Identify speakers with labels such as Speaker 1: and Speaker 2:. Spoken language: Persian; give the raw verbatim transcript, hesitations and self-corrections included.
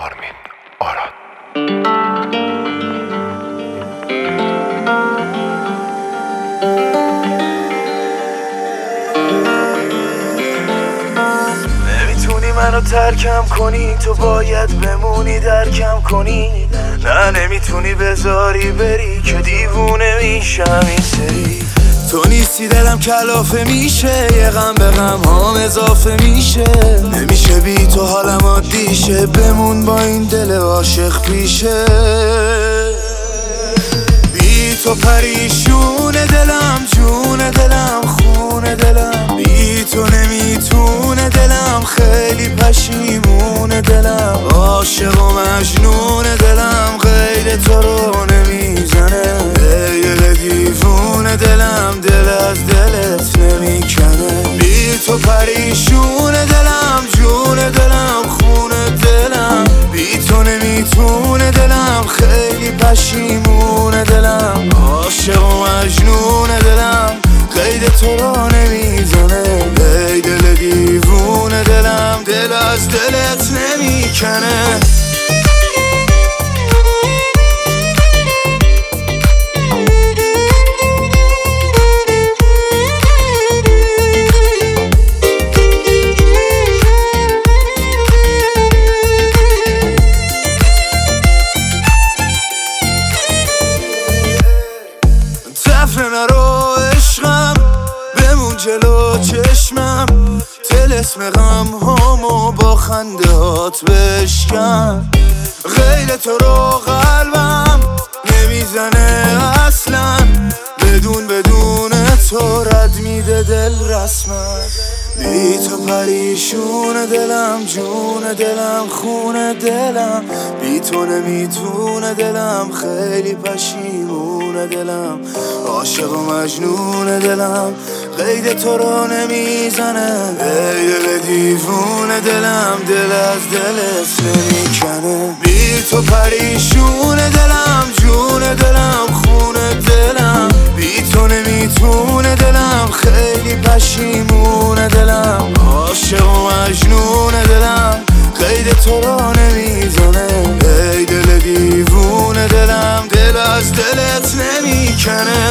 Speaker 1: آرمین آراد. نمیتونی منو ترکم کنی، تو باید بمونی درکم کنی. نه نمیتونی بذاری بری که دیوونه میشم این سری. تو نیستی دلم کلافه میشه، یه غم به غم هام اضافه میشه. نمیشه بی تو حالم عادیشه، بمون با این دل عاشق پیشه. بی تو پریشون دلم، جون دلم خون دلم. بی تو نمیتونه دلم، خیلی پشیمون دلم. عاشق و مجنون دلم، غیر تو رو نمیزنه. ای دل دیوونه دلم، دل از دلت نمیکنه. بی تو پریشون دلم، جون دلم خون دلم. بی تو نمیتونه دلم، خیلی پشیمون دلم. عاشق و مجنون دلم، قید تو رو نمیزنه. ای دل دیوونه دلم، دل از دلت نمیکنه. تفره نرو عشقم، بمون جلو چشمم. طلسم غم هامو با خنده هات بشکن. غیر تو رو قلبم نمیزنه اصلا. بدون بدون تو رد میده دل رسما. بی تو پریشون دلم، جون دلم خون دلم. بی تو نمیتونه دلم، خیلی پشیمون دلم. عاشق و مجنون دلم، قید تو رو نمیزنه. ای دل دیوونه دلم، دل از دلت نمیکنه. بی تو پریشون دلم، جون دلم خون دلم. بی تو نمیتونه دلم، خیلی پشیمون دلم. عاشق و مجنون دلم، قید تو رو نمیزنه. ای دل دیوونه دلم، دل از دلت نمیکنه.